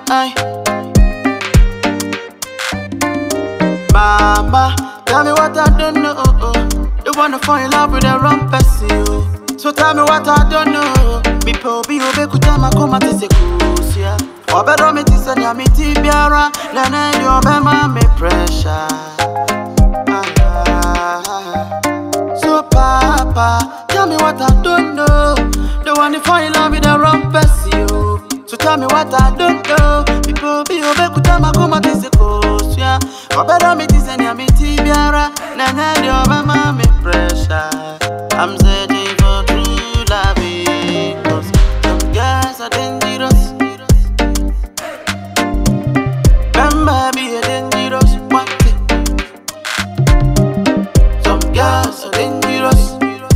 aye. Mama, tell me what I don't know. You wanna fall in love with the wrong person. So tell me what I don't know. Me pobi obe kutama koma tise kusia. Obedo me tise nya me tibiara. Nene di obe ma me pressure. So papa, tell me what I don't know. The one to fall in love with the wrong person. So tell me what I don't know. Me pobi obe kutama koma tise kusia. Obedo me tise nya me tibiara. Nene di obe ma me pressure. I'm searching for true love, because some guys are dangerous. Remember, be a dangerous one thing. Some guys are dangerous.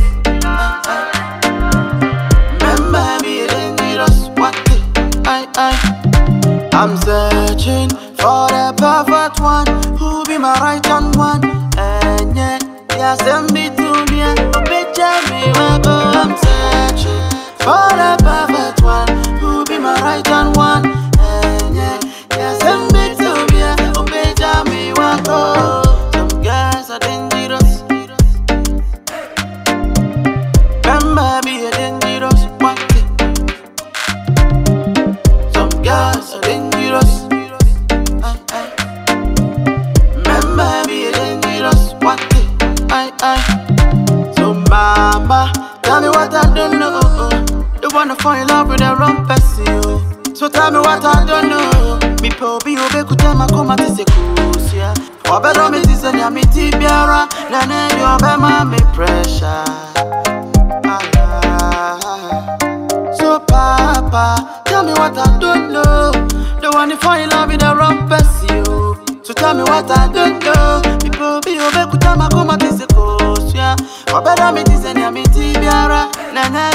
Remember, be a dangerous one thing. I'm searching for the perfect one who be my right hand one. And yeah, send me to me. I'm searching for the perfect one who be my right hand one. And yeah, send me to me. Oh, baby, me want go. Some guys are dangerous. Remember, be a dangerous one thing. Some guys are dangerous. Remember, be a dangerous one thing. So mama, tell me what I don't know. You wanna fall in love with the wrong person. So tell me what I don't know. Me pobi obe kutama koma tise kusia. Obedo me tise nya me tibiara. Nene di obe ma me pressure. So papa, tell me what I don't know. The one to fall in love with the wrong person. So tell me what I don't know. Me pobi obe kutama koma tise kusia. Obedo me tise nya me tibiara. Nene